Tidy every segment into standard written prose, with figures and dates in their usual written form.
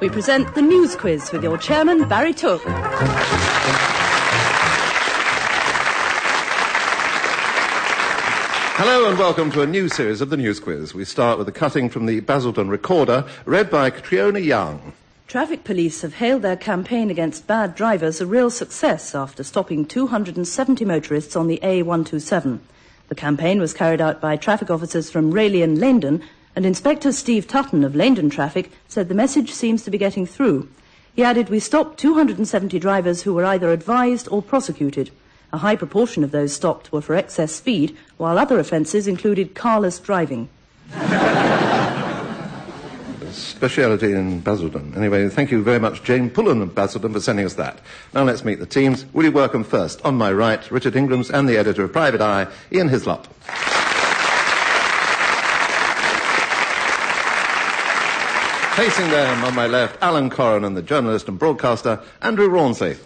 we present the News Quiz with your chairman, Barry Took. Hello and welcome to a new series of the News Quiz. We start with a cutting from the Basildon Recorder, read by Catriona Young. Traffic police have hailed their campaign against bad drivers a real success after stopping 270 motorists on the A127. The campaign was carried out by traffic officers from Rayleigh and Laindon, and Inspector Steve Tutton of Laindon Traffic said the message seems to be getting through. He added, "We stopped 270 drivers who were either advised or prosecuted. A high proportion of those stopped were for excess speed, while other offences included carless driving." Speciality in Basildon. Anyway, thank you very much, Jane Pullen of Basildon, for sending us that. Now let's meet the teams. Will you welcome first, on my right, Richard Ingrams and the editor of Private Eye, Ian Hislop. Facing them, on my left, Alan Corran and the journalist and broadcaster, Andrew Rawnsley.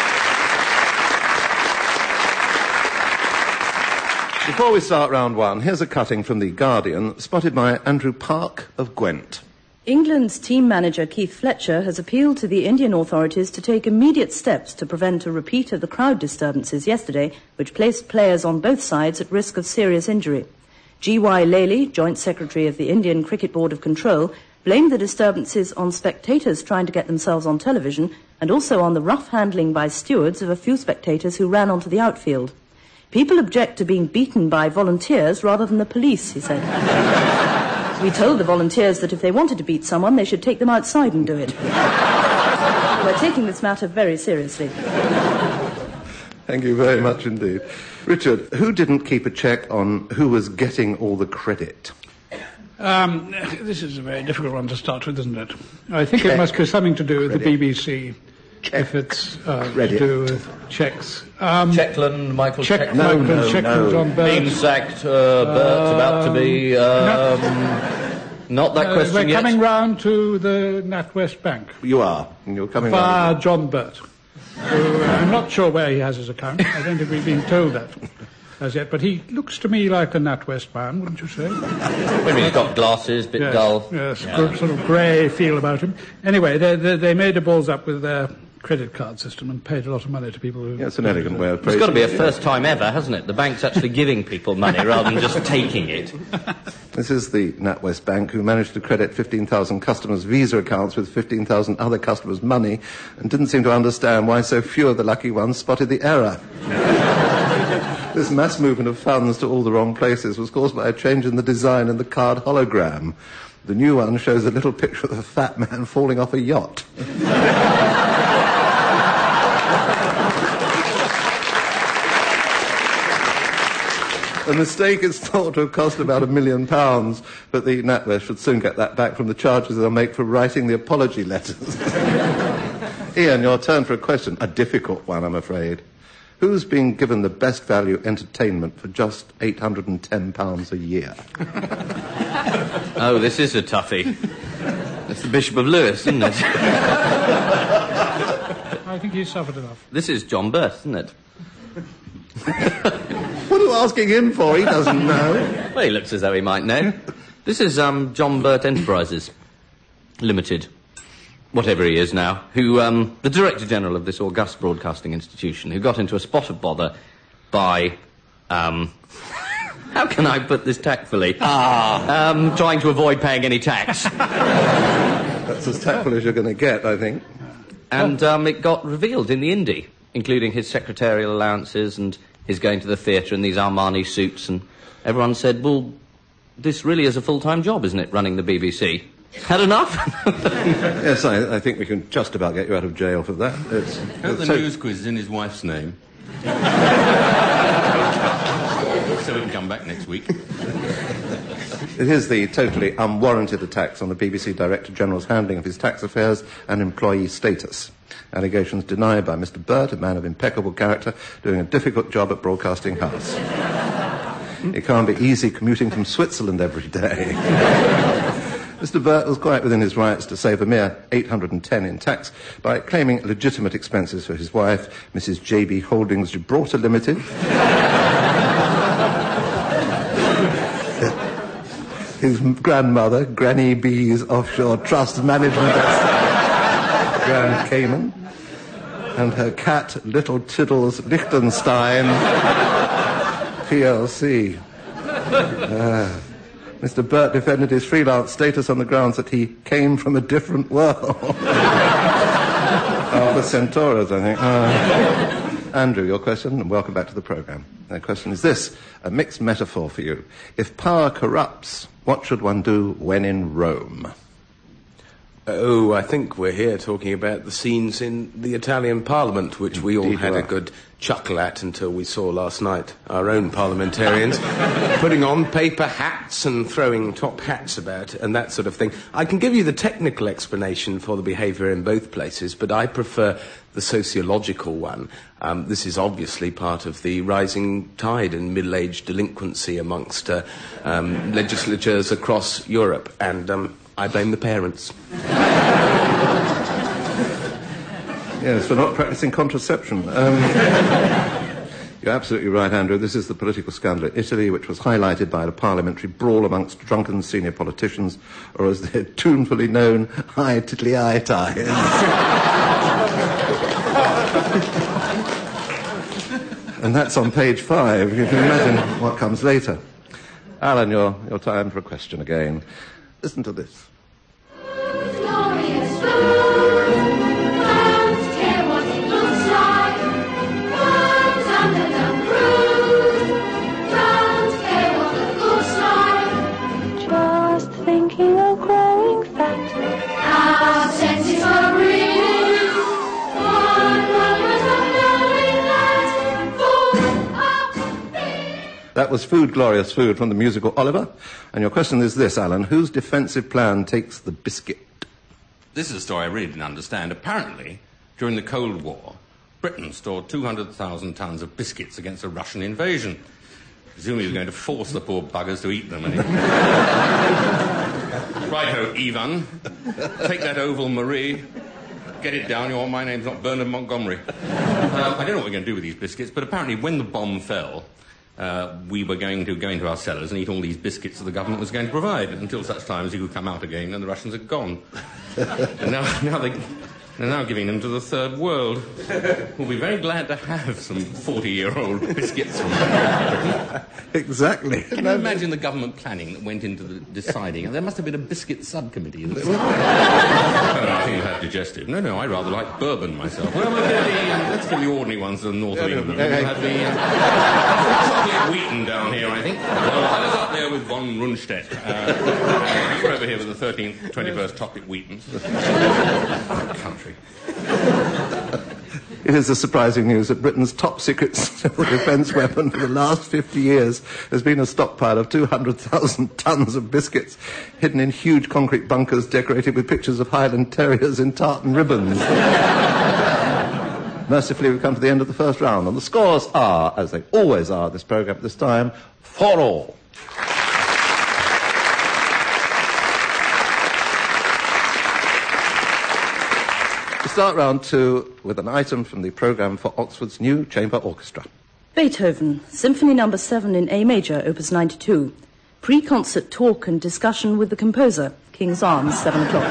Before we start round one, here's a cutting from The Guardian, spotted by Andrew Park of Gwent. England's team manager Keith Fletcher has appealed to the Indian authorities to take immediate steps to prevent a repeat of the crowd disturbances yesterday, which placed players on both sides at risk of serious injury. G.Y. Laley, Joint Secretary of the Indian Cricket Board of Control, blamed the disturbances on spectators trying to get themselves on television and also on the rough handling by stewards of a few spectators who ran onto the outfield. "People object to being beaten by volunteers rather than the police," he said. "We told the volunteers that if they wanted to beat someone, they should take them outside and do it. We're taking this matter very seriously." Thank you very much indeed. Richard, who didn't keep a check on who was getting all the credit? This is a very difficult one to start with, isn't it? I think it must be something to do with the BBC. If it's to do with checks. Checkland, Michael Checkland. Checkland on Bert. Being sacked, Bert's about to be... not that question we're yet. We're coming round to the NatWest Bank. You are. And you're coming via round. John Bert. Who, I'm not sure where he has his account. I don't think we've been told that as yet. But he looks to me like a NatWest man, wouldn't you say? I mean, he's got glasses, bit dull. Yes, good sort of grey feel about him. Anyway, they made the balls up with their credit card system and paid a lot of money to people who... Yeah, it's an elegant way of praising. It's got to be a first time ever, hasn't it? The bank's actually giving people money rather than just taking it. This is the NatWest Bank, who managed to credit 15,000 customers' Visa accounts with 15,000 other customers' money and didn't seem to understand why so few of the lucky ones spotted the error. This mass movement of funds to all the wrong places was caused by a change in the design in the card hologram. The new one shows a little picture of a fat man falling off a yacht. The mistake is thought to have cost about £1 million, but the NatWest should soon get that back from the charges they'll make for writing the apology letters. Ian, your turn for a question. A difficult one, I'm afraid. Who's being given the best value entertainment for just £810 a year? Oh, this is a toughie. It's the Bishop of Lewis, isn't it? I think he's suffered enough. This is John Bert, isn't it? What are you asking him for? He doesn't know. Well, he looks as though he might know. This is John Bert Enterprises Limited, whatever he is now, who, the Director General of this august broadcasting institution, who got into a spot of bother by, how can I put this tactfully? Trying to avoid paying any tax. That's as tactful as you're going to get, I think. And it got revealed in the Indy, including his secretarial allowances and his going to the theatre in these Armani suits, and everyone said, well, this really is a full-time job, isn't it, running the BBC? Had enough? Yes, I think we can just about get you out of jail for that. The news quiz is in his wife's name. So we can come back next week. It is the totally unwarranted attacks on the BBC Director General's handling of his tax affairs and employee status. Allegations denied by Mr. Bert, a man of impeccable character, doing a difficult job at Broadcasting House. It can't be easy commuting from Switzerland every day. Mr. Bert was quite within his rights to save a mere $810 in tax by claiming legitimate expenses for his wife, Mrs. J.B. Holdings Gibraltar Limited, his grandmother, Granny B's Offshore Trust Management. Grand Cayman, and her cat, Little Tiddles Liechtenstein, PLC. Mr. Burt defended his freelance status on the grounds that he came from a different world. Alpha Centaurus, I think. Andrew, your question, and welcome back to the programme. The question is this, a mixed metaphor for you. If power corrupts, what should one do when in Rome? Oh, I think we're here talking about the scenes in the Italian Parliament, which we all had a good chuckle at until we saw last night our own parliamentarians putting on paper hats and throwing top hats about and that sort of thing. I can give you the technical explanation for the behaviour in both places, but I prefer the sociological one. This is obviously part of the rising tide in middle-aged delinquency amongst legislatures across Europe, and I blame the parents. Yes, for not practicing contraception. You're absolutely right, Andrew. This is the political scandal in Italy, which was highlighted by a parliamentary brawl amongst drunken senior politicians, or as they're tunefully known, high tiddly-eye ties. And that's on page 5. You can imagine what comes later. Alan, your time for a question again. Listen to this. Glorious food, don't care what it looks like, comes under the roof, don't care what it looks like, just thinking of growing fat, our senses are real, one moment of knowing that, food up there. That was Food, Glorious Food from the musical Oliver. And your question is this, Alan. Whose defensive plan takes the biscuit? This is a story I really didn't understand. Apparently, during the Cold War, Britain stored 200,000 tons of biscuits against a Russian invasion. Presumably he was going to force the poor buggers to eat them. Righto, Ivan. Take that oval, Marie. Get it down. My name's not Bernard Montgomery. I don't know what we're going to do with these biscuits, but apparently when the bomb fell, we were going to go into our cellars and eat all these biscuits that the government was going to provide until such time as he could come out again and the Russians had gone. And now they're now giving them to the third world. We'll be very glad to have some 40-year-old biscuits from Britain. Exactly. Can you imagine the government planning that went into the deciding? There must have been a biscuit subcommittee. I think you had digestive. No, I rather like bourbon myself. Well, let's get the ordinary ones of the north of England. We'll have the chocolate Wheaton down here, I think. I was up there with von Rundstedt. We're over here with the 13th, 21st chocolate Wheatons. Country. It is the surprising news that Britain's top secret civil defence weapon for the last 50 years has been a stockpile of 200,000 tons of biscuits hidden in huge concrete bunkers decorated with pictures of Highland Terriers in tartan ribbons. Mercifully, we've come to the end of the first round, and the scores are, as they always are at this programme at this time, 4-all. Start round 2 with an item from the programme for Oxford's new chamber orchestra. Beethoven, Symphony No. 7 in A major, Opus 92. Pre-concert talk and discussion with the composer, King's Arms, 7 o'clock.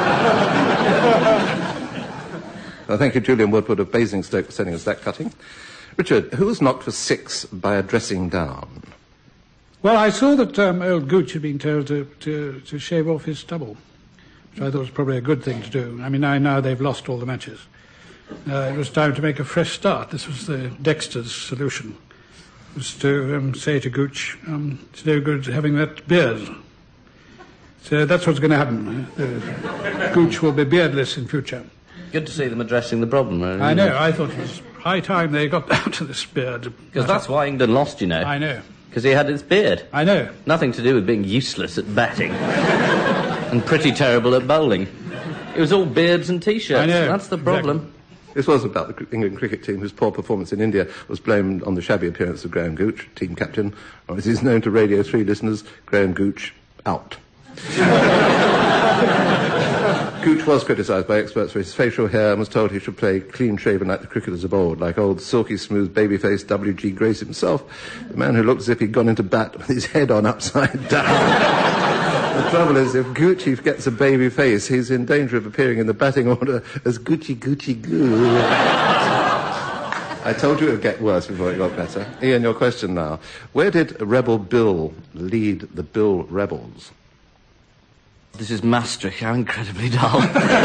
Well, thank you, Julian Woodward of Basingstoke, for sending us that cutting. Richard, who was knocked for 6 by a dressing down? Well, I saw that old Gooch had been told to shave off his stubble, which I thought was probably a good thing to do. I mean, now they've lost all the matches. It was time to make a fresh start. This was the Dexter's solution. It was to say to Gooch, it's no good having that beard. So that's what's going to happen. Gooch will be beardless in future. Good to see them addressing the problem, really. I know. I thought it was high time they got down to this beard. Because that's why England lost, you know. I know. Because he had his beard. I know. Nothing to do with being useless at batting. And pretty terrible at bowling. It was all beards and T-shirts. I know. That's the problem. Exactly. This was about the England cricket team whose poor performance in India was blamed on the shabby appearance of Graham Gooch, team captain, or as he's known to Radio 3 listeners, Graham Gooch, out. Gooch was criticised by experts for his facial hair and was told he should play clean-shaven like the cricketers of old, like old silky smooth baby-faced W.G. Grace himself, the man who looked as if he'd gone into bat with his head on upside down. The trouble is, if Gucci gets a baby face, he's in danger of appearing in the batting order as Gucci Gucci Goo. I told you it would get worse before it got better. Ian, your question now. Where did Rebel Bill lead the Bill Rebels? This is Maastricht. How incredibly dull.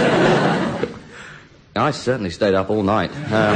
I certainly stayed up all night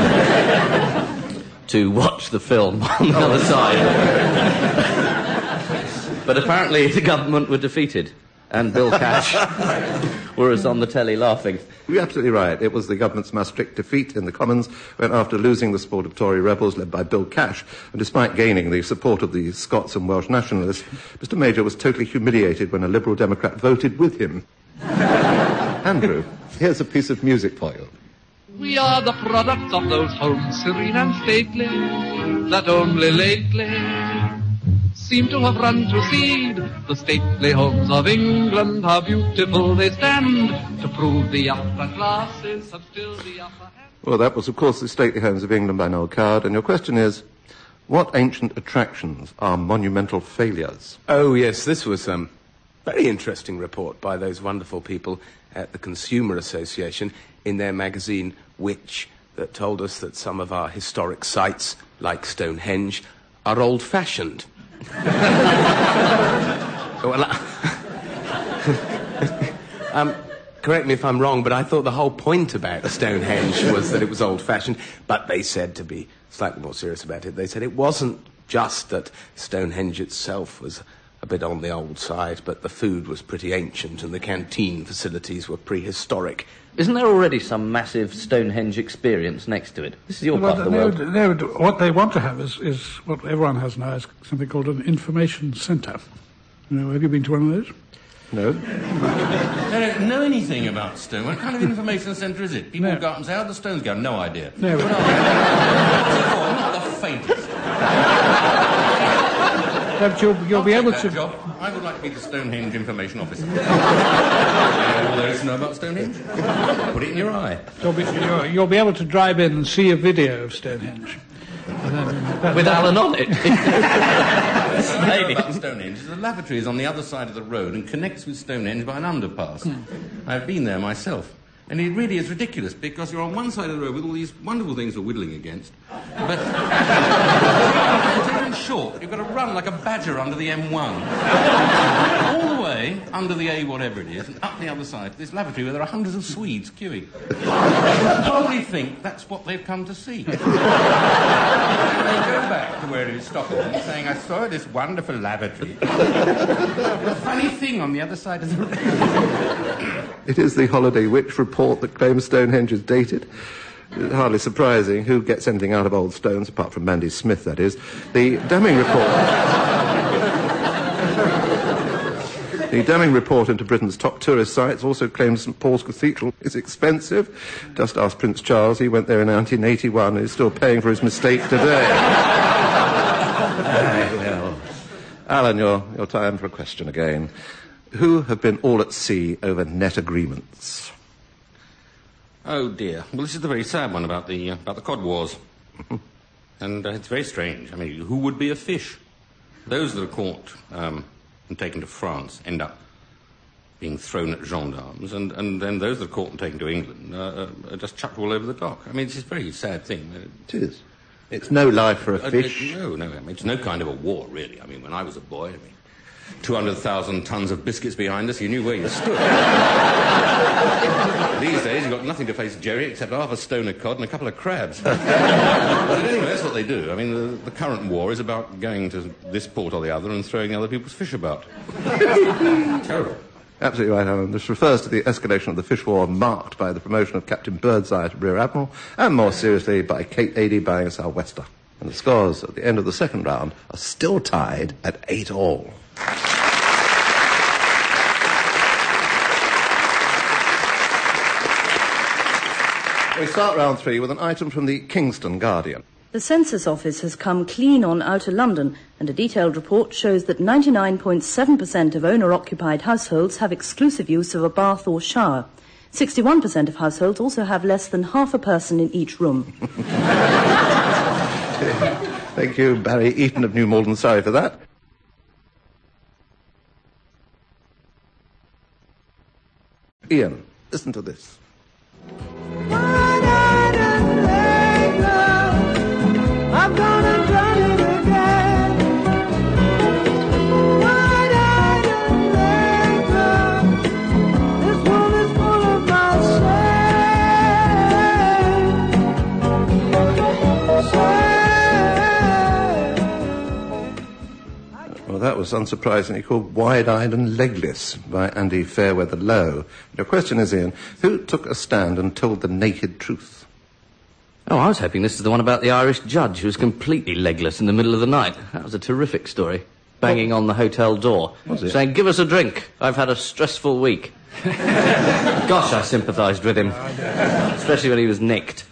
to watch the film on the other side. But apparently the government were defeated, and Bill Cash was on the telly laughing. You're absolutely right. It was the government's Maastricht defeat in the Commons when, after losing the support of Tory rebels led by Bill Cash, and despite gaining the support of the Scots and Welsh nationalists, Mr. Major was totally humiliated when a Liberal Democrat voted with him. Andrew, here's a piece of music for you. We are the products of those homes serene and stately that only lately seem to have run to seed. The stately homes of England, how beautiful they stand, to prove the upper classes have still the upper hand. Well, that was, of course, the Stately Homes of England by Noel Coward. And your question is, what ancient attractions are monumental failures? Oh, yes, this was a very interesting report by those wonderful people at the Consumer Association in their magazine, Which, that told us that some of our historic sites, like Stonehenge, are old-fashioned. Correct me if I'm wrong, but I thought the whole point about Stonehenge was that it was old-fashioned. But they said, to be slightly more serious about it, they said it wasn't just that Stonehenge itself was a bit on the old side, but the food was pretty ancient and the canteen facilities were prehistoric. Isn't there already some massive Stonehenge experience next to it? This is your part of the world. What they want to have is what everyone has now, is something called an information centre. Have you been to one of those? No. They don't know anything about stone. What kind of information centre is it? People go up and say, how do the stones go? No idea. No. Not the faintest. You'll be able to... Job. I would like to be the Stonehenge information officer. All there is to know about Stonehenge. Put it in your eye. You'll be able to drive in and see a video of Stonehenge. With Alan on it. Maybe. Stonehenge. The lavatory is on the other side of the road and connects with Stonehenge by an underpass. I've been there myself. And it really is ridiculous, because you're on one side of the road with all these wonderful things we're whittling against. But it's short. You've got to run like a badger under the M1. All the way under the A whatever it is, and up the other side to this lavatory where there are hundreds of Swedes queuing. You probably think that's what they've come to see. They go back to where it is Stockholm, saying, I saw this wonderful lavatory. The funny thing on the other side of the road. It is the Holiday Witch report that claims Stonehenge is dated. It's hardly surprising. Who gets anything out of old stones, apart from Mandy Smith, that is. The Deming report... The Deming report into Britain's top tourist sites also claims St Paul's Cathedral is expensive. Just ask Prince Charles. He went there in 1981 and is still paying for his mistake today. Well. Alan, your time for a question again. Who have been all at sea over net agreements? Oh, dear. Well, this is the very sad one about the cod wars. And it's very strange. I mean, who would be a fish? Those that are caught and taken to France end up being thrown at gendarmes, and then those that are caught and taken to England are just chucked all over the dock. I mean, it's a very sad thing. It is. It's no life for a fish. No. I mean, it's no kind of a war, really. I mean, when I was a boy, 200,000 tons of biscuits behind us, you knew where you stood. These days, you've got nothing to face Jerry except half a stone of cod and a couple of crabs. But anyway, that's what they do. I mean, the current war is about going to this port or the other and throwing other people's fish about. Terrible. Absolutely right, Alan. This refers to the escalation of the fish war marked by the promotion of Captain Birdseye to Rear Admiral, and more seriously, by Kate Adie buying a sou'wester. And the scores at the end of the second round are still tied at 8-all. We start round 3 with an item from the Kingston Guardian. The Census Office has come clean on Outer London, and a detailed report shows that 99.7% of owner-occupied households have exclusive use of a bath or shower. 61% of households also have less than half a person in each room. Thank you, Barry Eaton of New Malden. Sorry for that. Ian, listen to this. I'm gonna try it again. Wide-eyed and naked, this world is full of my shame. Well, that was unsurprisingly called Wide-Eyed and Legless by Andy Fairweather Lowe. Your question is, Ian, who took a stand and told the naked truth? Oh, I was hoping this is the one about the Irish judge who was completely legless in the middle of the night. That was a terrific story. Banging on the hotel door. Was it? Saying, give us a drink. I've had a stressful week. Gosh, I sympathised with him. Especially when he was nicked.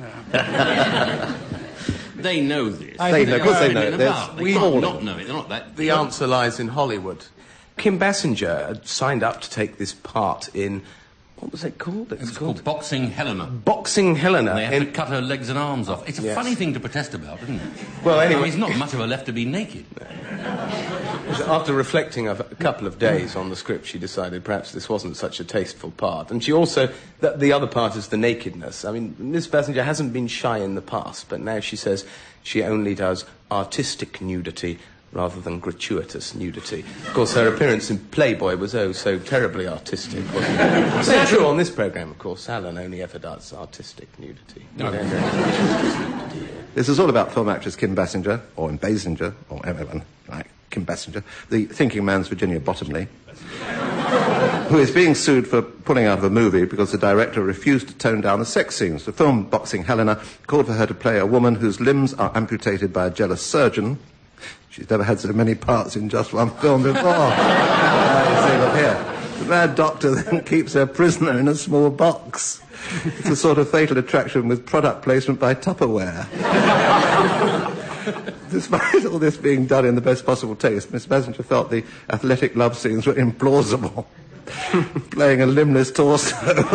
They know this. They know, of course they know it. They can't not know it. They're not that. The answer lies in Hollywood. Kim Basinger had signed up to take this part in... What was it called? It's called Boxing Helena. Boxing Helena. And they have to cut her legs and arms off. It's a funny thing to protest about, isn't it? Well, anyway... There's not much of her left to be naked. After reflecting a couple of days on the script, she decided perhaps this wasn't such a tasteful part. And she also... The other part is the nakedness. I mean, Miss Basinger hasn't been shy in the past, but now she says she only does artistic nudity rather than gratuitous nudity. Of course, her appearance in Playboy was so terribly artistic, wasn't it? So true on this programme, of course. Alan only ever does artistic nudity. No. This is all about film actress Kim Basinger, or Basinger, or everyone like Kim Basinger, the thinking man's Virginia Bottomley, who is being sued for pulling out of a movie because the director refused to tone down the sex scenes. The film Boxing Helena called for her to play a woman whose limbs are amputated by a jealous surgeon. She's never had so many parts in just one film before. You see, look here. The mad doctor then keeps her prisoner in a small box. It's a sort of fatal attraction with product placement by Tupperware. Despite all this being done in the best possible taste, Miss Basinger felt the athletic love scenes were implausible. Playing a limbless torso.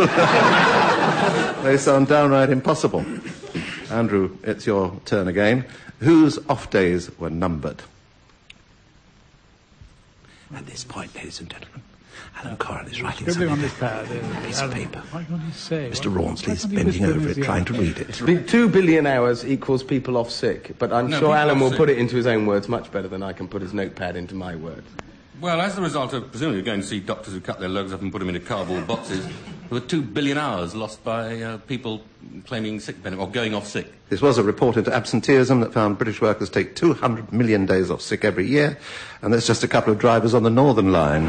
They sound downright impossible. Andrew, it's your turn again. Whose off days were numbered? At this point, ladies and gentlemen, Alan Coral is writing something on this pad. piece of paper. What can he say? Mr. Rawnsley is bending over it, trying to read it. 2 billion hours equals people off sick, but I'm sure Alan will put it into his own words much better than I can put his notepad into my words. Well, as a result of presumably going to see doctors who cut their legs off and put them into cardboard boxes, there were 2 billion hours lost by people claiming sick benefit or going off sick. This was a report into absenteeism that found British workers take 200 million days off sick every year, and there's just a couple of drivers on the Northern Line.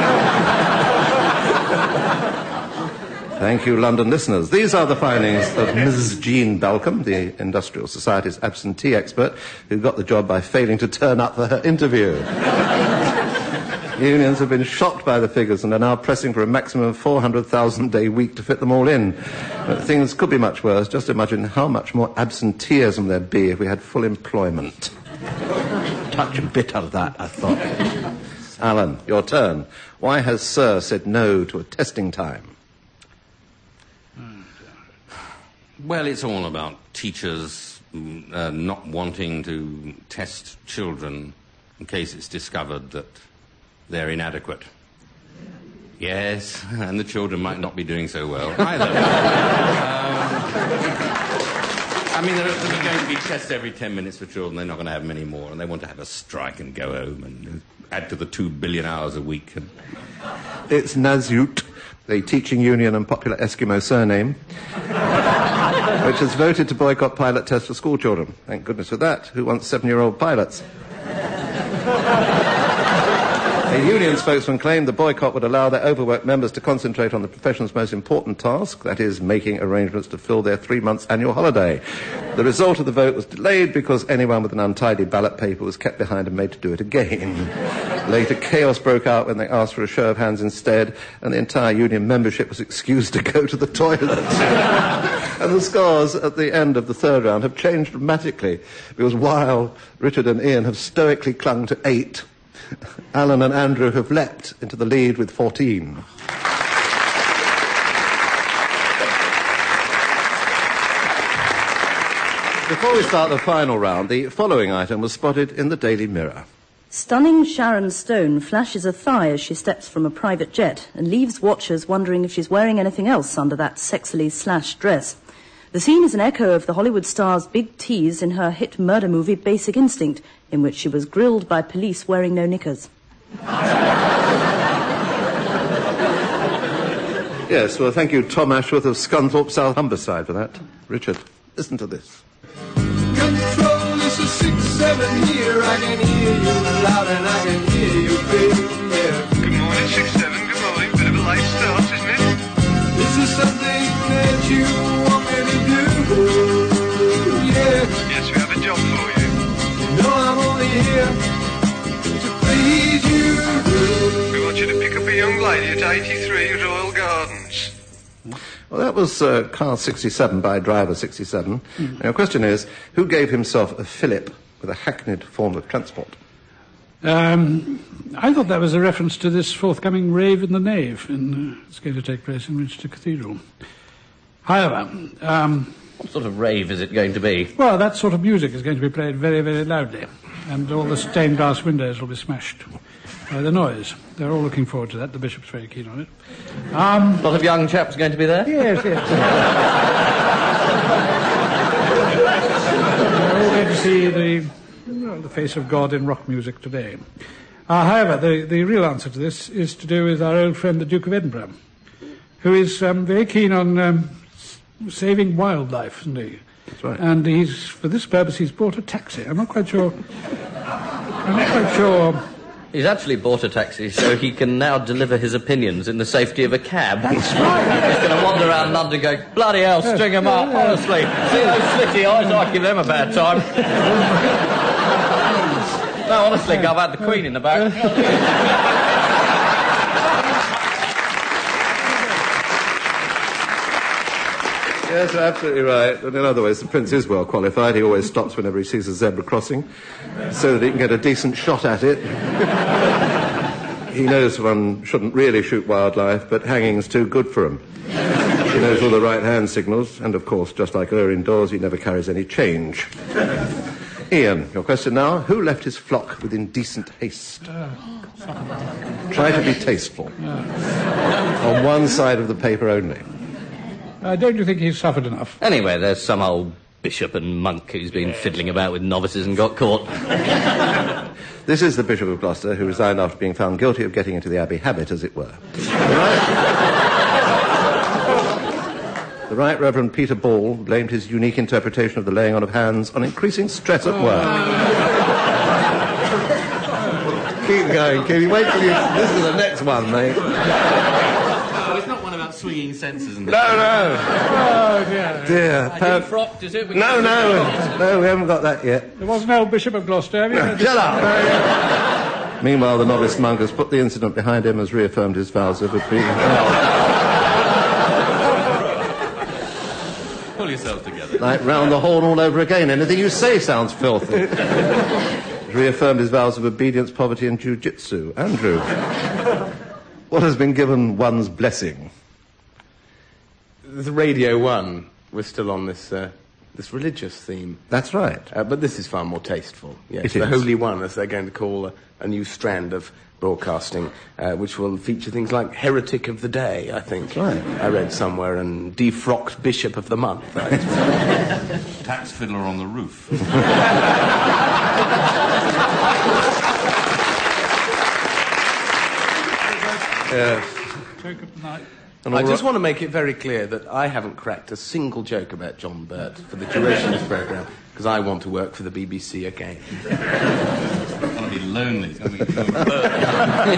Thank you, London listeners. These are the findings of Ms. Jean Balcombe, the Industrial Society's absentee expert, who got the job by failing to turn up for her interview. Unions have been shocked by the figures and are now pressing for a maximum of 400,000-day week to fit them all in. But things could be much worse. Just imagine how much more absenteeism there'd be if we had full employment. Touch a bit of that, I thought. Alan, your turn. Why has Sir said no to a testing time? Well, it's all about teachers not wanting to test children in case it's discovered that they're inadequate. Yes, and the children might not be doing so well either. I mean, there are going to be tests every 10 minutes for children. They're not going to have many more, and they want to have a strike and go home and add to the 2 billion hours a week. It's Nazut, the teaching union and popular Eskimo surname, which has voted to boycott pilot tests for school children. Thank goodness for that. Who wants 7-year-old pilots? A union spokesman claimed the boycott would allow their overworked members to concentrate on the profession's most important task, that is, making arrangements to fill their 3 months' annual holiday. The result of the vote was delayed because anyone with an untidy ballot paper was kept behind and made to do it again. Later, chaos broke out when they asked for a show of hands instead, and the entire union membership was excused to go to the toilet. And the scores at the end of the third round have changed dramatically, because while Richard and Ian have stoically clung to 8, Alan and Andrew have leapt into the lead with 14. Before we start the final round, the following item was spotted in the Daily Mirror. Stunning Sharon Stone flashes a thigh as she steps from a private jet and leaves watchers wondering if she's wearing anything else under that sexily slashed dress. The scene is an echo of the Hollywood star's big tease in her hit murder movie Basic Instinct, in which she was grilled by police wearing no knickers. Yes, well, thank you, Tom Ashworth of Scunthorpe, South Humberside, for that. Richard, listen to this. Control, this is 6-7 here. I can hear you loud and I can hear you big. Yeah. Good morning, 6-7. Good morning. Bit of a late start, isn't it? Is this something that you want me to do? Yeah. Yes, we have a job for you. You know I'm only here to please you. We want you to pick up a young lady at 83 Royal Gardens. Well, that was Car 67 by Driver 67. Now, the question is, who gave himself a fillip with a hackneyed form of transport? I thought that was a reference to this forthcoming rave in the nave. It's going to take place in Winchester Cathedral. However, What sort of rave is it going to be? well, that sort of music is going to be played very, very loudly, and all the stained glass windows will be smashed by the noise. They're all looking forward to that. The bishop's very keen on it. A lot of young chaps going to be there? Yes, yes. We're all going to see the face of God in rock music today. However, the real answer to this is to do with our old friend, the Duke of Edinburgh, who is very keen on saving wildlife, isn't he? That's right. And for this purpose, he's bought a taxi. I'm not quite sure. He's actually bought a taxi so he can now deliver his opinions in the safety of a cab. That's right. He's going to wander around London going, bloody hell, string him up, honestly. See those slitty eyes? I give them a bad time. No, honestly, I've had the Queen in the back. Yes, you're absolutely right. And in other words, the Prince is well qualified. He always stops whenever he sees a zebra crossing so that he can get a decent shot at it. He knows one shouldn't really shoot wildlife, but hanging's too good for him. He knows all the right hand signals, and of course, just like her indoors, he never carries any change. Ian, your question now. Who left his flock with indecent haste? Try to be tasteful. On one side of the paper only. Don't you think he's suffered enough? Anyway, there's some old bishop and monk who's been fiddling about with novices and got caught. This is the Bishop of Gloucester, who resigned after being found guilty of getting into the Abbey habit, as it were. The Right Reverend Peter Ball blamed his unique interpretation of the laying on of hands on increasing stress at work. Keep going, Kitty. Wait till you... This is the next one, mate. Swinging senses and No. Oh, dear. Defrocked, is it? No, we haven't got that yet. There was an old Bishop of Gloucester, have you? Shut up! Meanwhile, the novice monk has put the incident behind him, has reaffirmed his vows of obedience. pull yourself together. Like round the horn all over again. Anything you say sounds filthy. Reaffirmed his vows of obedience, poverty, and jiu-jitsu. Andrew, what has been given one's blessing? The Radio 1 was still on this religious theme. That's right. But this is far more tasteful. Yes, It the is. Holy One, as they're going to call a new strand of broadcasting, which will feature things like Heretic of the Day, I think. That's right. I read somewhere, and Defrocked Bishop of the Month. Tax fiddler on the roof. Joke of the night. I just want to make it very clear that I haven't cracked a single joke about John Burt for the duration of this programme, because I want to work for the BBC again. It's going to be lonely. It's going to be lonely.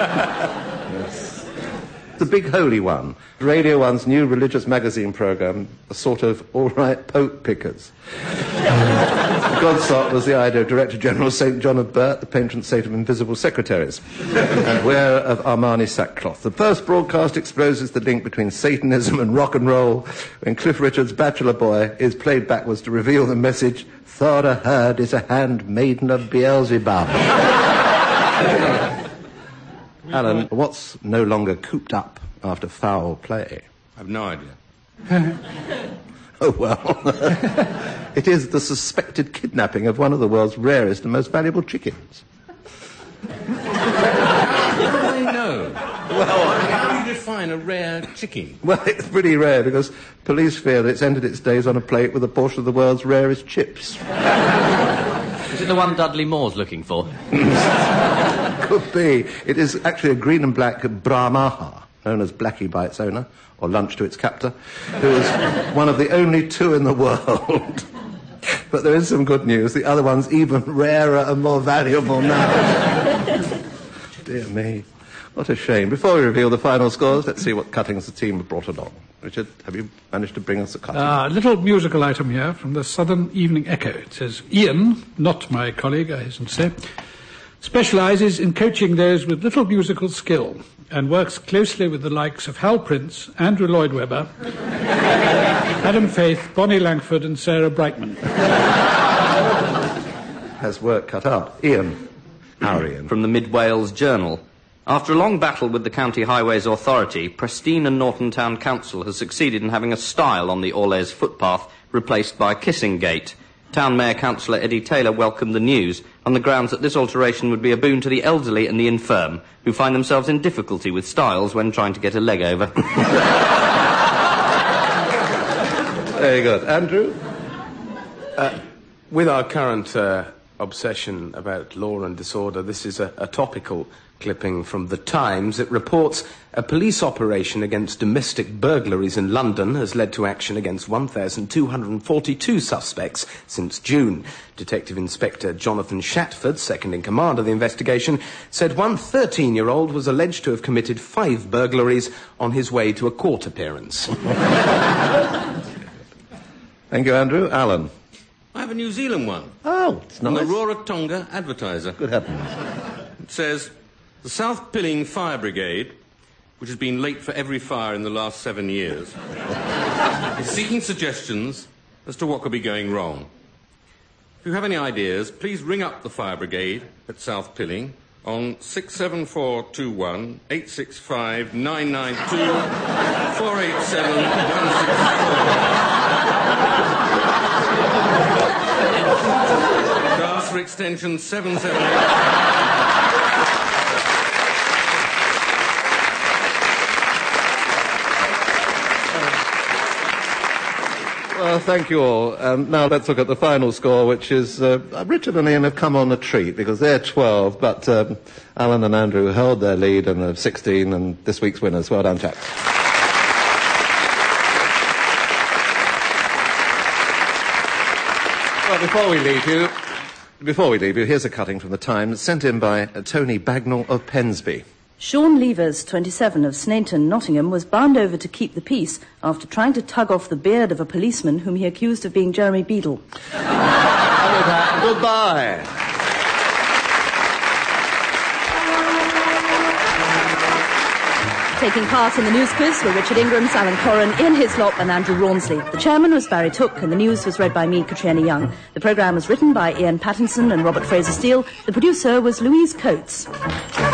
The Big Holy One, Radio 1's new religious magazine programme, a sort of all-right Pope pickers. Godsort was the idea of Director General St. John of Burt, the patron saint of invisible secretaries, and wearer of Armani sackcloth. The first broadcast exposes the link between Satanism and rock and roll, when Cliff Richard's Bachelor Boy is played backwards to reveal the message, Thora Hurd is a handmaiden of Beelzebub. Alan, what's no longer cooped up after foul play? I've no idea. Oh, well. It is the suspected kidnapping of one of the world's rarest and most valuable chickens. How do they know? Well, how do you define a rare chicken? Well, it's pretty rare because police fear that it's ended its days on a plate with a portion of the world's rarest chips. Is it the one Dudley Moore's looking for? Could be. It is actually a green and black Brahmaha, known as Blackie by its owner, or Lunch to its captor, who is one of the only two in the world. But there is some good news. The other one's even rarer and more valuable now. Dear me. What a shame. Before we reveal the final scores, let's see what cuttings the team have brought along. Richard, have you managed to bring us a cutting? A little musical item here from the Southern Evening Echo. It says, Ian, not my colleague, I hasten to say, specialises in coaching those with little musical skill and works closely with the likes of Hal Prince, Andrew Lloyd Webber, Adam Faith, Bonnie Langford and Sarah Brightman. Has work cut out. Ian. Our Ian. From the Mid Wales Journal. After a long battle with the County Highways Authority, Prestine and Norton Town Council has succeeded in having a stile on the Orles footpath replaced by a kissing gate. Town Mayor Councillor Eddie Taylor welcomed the news on the grounds that this alteration would be a boon to the elderly and the infirm, who find themselves in difficulty with stiles when trying to get a leg over. Very good. Andrew? With our current obsession about law and disorder, this is a topical clipping from The Times. It reports a police operation against domestic burglaries in London has led to action against 1,242 suspects since June. Detective Inspector Jonathan Shatford, second in command of the investigation, said one 13-year-old was alleged to have committed 5 burglaries on his way to a court appearance. Thank you, Andrew. Alan? I have a New Zealand one. Oh, it's From nice. the Rarotonga Advertiser. Good heavens. It says, the South Pilling Fire Brigade, which has been late for every fire in the last 7 years, is seeking suggestions as to what could be going wrong. If you have any ideas, please ring up the Fire Brigade at South Pilling on 67421 865 992 487 164. Ask for extension 778. Well, thank you all. Now let's look at the final score, which is Richard and Ian have come on a treat because they're 12, but Alan and Andrew held their lead and are 16, and this week's winners. Well done, chaps. Well, before we leave you, here's a cutting from the Times sent in by Tony Bagnall of Pensby. Sean Levers, 27, of Snainton, Nottingham, was bound over to keep the peace after trying to tug off the beard of a policeman whom he accused of being Jeremy Beadle. Goodbye. Taking part in the news quiz were Richard Ingrams, Alan Corran, Ian Hislop and Andrew Rawnsley. The chairman was Barry Took and the news was read by me, Katriana Young. The programme was written by Ian Pattinson and Robert Fraser-Steele. The producer was Louise Coates.